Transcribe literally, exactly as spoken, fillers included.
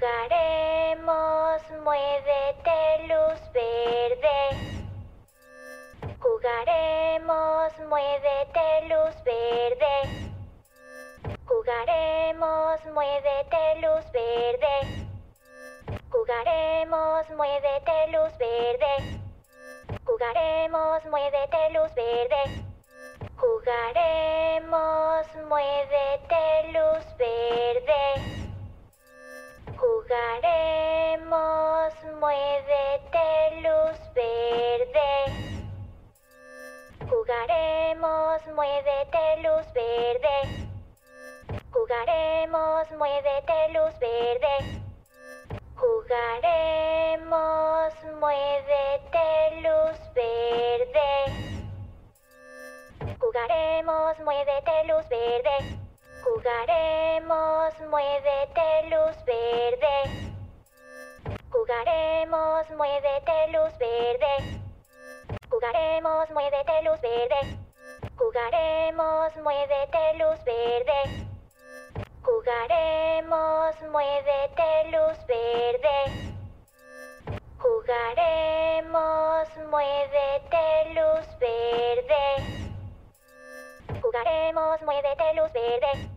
Jugaremos, muévete, luz verde. Jugaremos, muévete, luz verde. Jugaremos, muévete, luz verde. Jugaremos, muévete, luz verde. Jugaremos, muévete, luz verde. Jugaremos, muévete, luz verde. Jugaremos, muévete, luz verde. Jugaremos, muévete, luz verde. Jugaremos, muévete, luz verde. Jugaremos, muévete, luz verde. Jugaremos, muévete, luz verde. Jugaremos, muévete, luz verde. Jugaremos, muévete, luz verde. Jugaremos, muévete, luz verde. Jugaremos, muévete, luz verde. Jugaremos, muévete, luz verde. Jugaremos, muévete, luz verde. Jugaremos, muévete, luz verde.